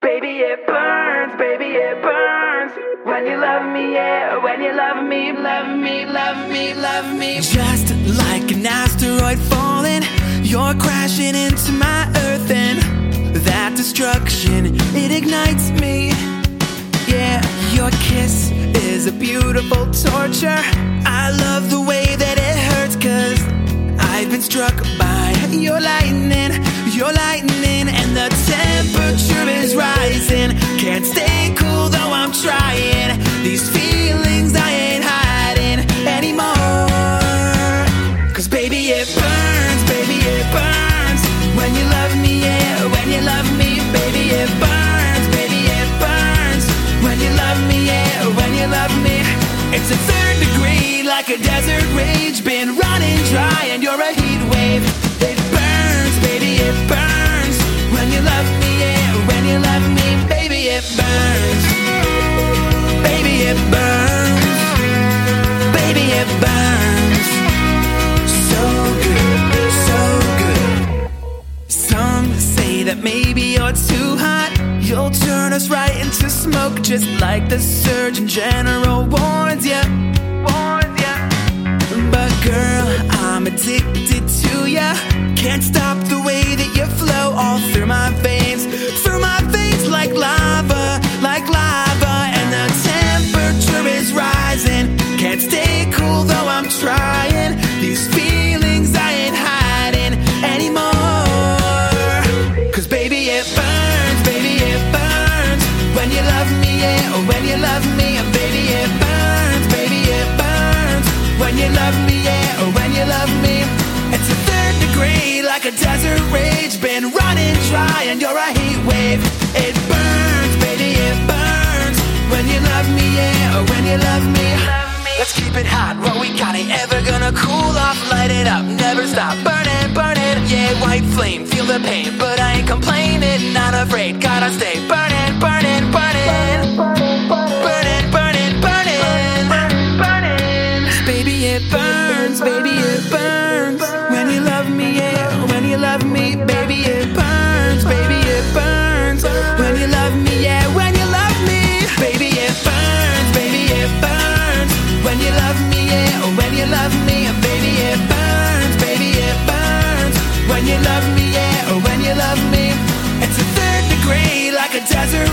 Baby, it burns, baby, it burns. When you love me, yeah, when you love me, love me, love me, love me. Just like an asteroid falling, you're crashing into my earth, and that destruction, it ignites me. Yeah, your kiss is a beautiful torture. I love the way that it hurts, 'cause I've been struck by your lightning, and the temperature is rising. Can't stay cool though I'm trying. These feelings I ain't hiding anymore. 'Cause baby it burns, baby it burns. When you love me, yeah, when you love me, baby it burns, baby it burns. When you love me, yeah, when you love me. It's a third degree, like a desert rage. Been running dry and you're a heat wave. It burns, baby, it burns. When you love me, yeah, when you love me, baby, it burns. Baby, it burns. Baby, it burns. So good, so good. Some say that maybe you're too hot. You'll turn us right into smoke, just like the Surgeon General warns ya. But girl, I'm addicted to ya. Can't stop the way that you flow all through my veins like lava, and the temperature is rising. Can't stay cool though I'm trying. These feelings I ain't hiding anymore. 'Cause baby it burns, baby it burns. When you love me, yeah, when you love me, baby it burns, baby it burns. When you love me, yeah, when you love me. It's a third degree, like a desert rage. Been running dry and you're a heat wave. It burns, baby, it burns. When you love me, yeah, when you love me. Let's keep it hot, what we got ain't ever gonna cool off. Light it up, never stop, burning, burning. Yeah, white flame, feel the pain, but I ain't complaining. Not afraid, gotta stay burning, burning, burning. Burning, burning, burning. Baby, it burns, baby, it burns. When you love me, yeah, when you love me, baby, it burns, baby, it burns. When you love me, yeah, when you love me, baby, it burns, baby, it burns. When you love me, yeah, when you love me, baby, it burns, baby, it burns. When you love me, yeah, when you love me. It's a third degree, like a desert